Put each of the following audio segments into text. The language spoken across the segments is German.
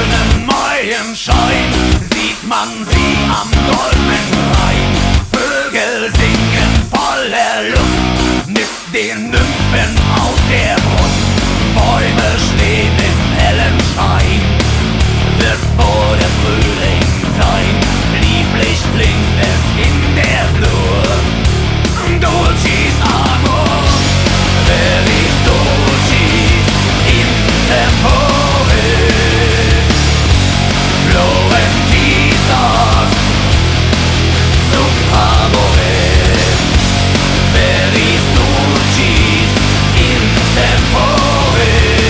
schönen Maienschein sieht man sie am goldenen Rhein. Vögel singen voller Lust mit den Nymphen aus der Brust. Bäume stehen im hellen Schein, wird vor der Frühling sein. Lieblich klingt es in der Flur. Dulcis amor, veris dulcis in tempore. Florentisas sub amore, veris dulcis in tempore.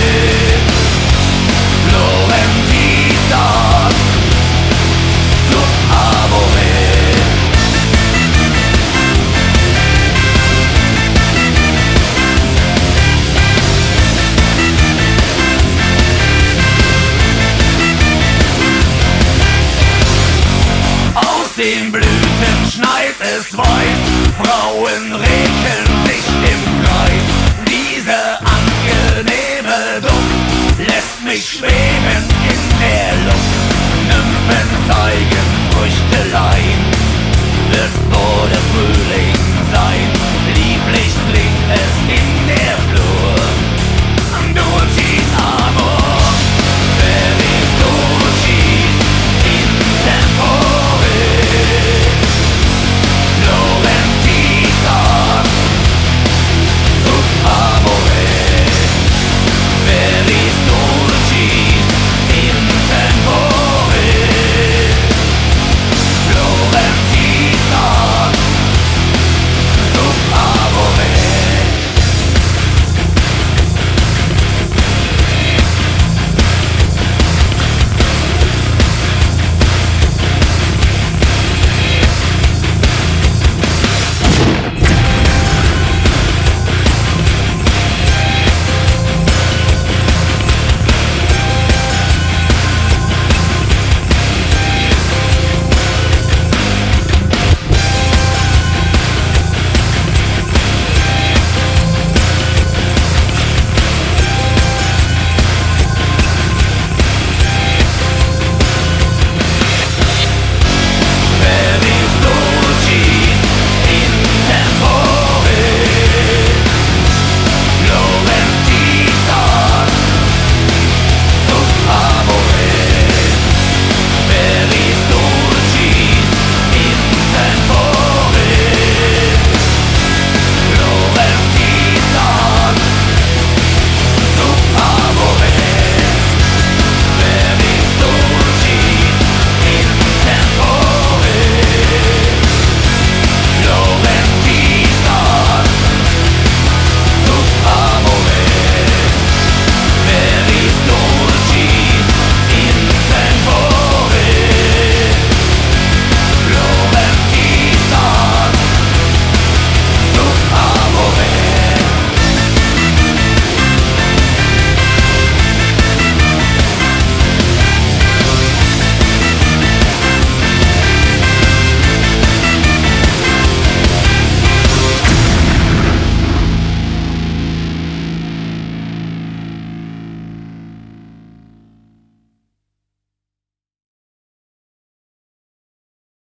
Florentisas sub amore. Den Blüten schneit es weiß, Frauen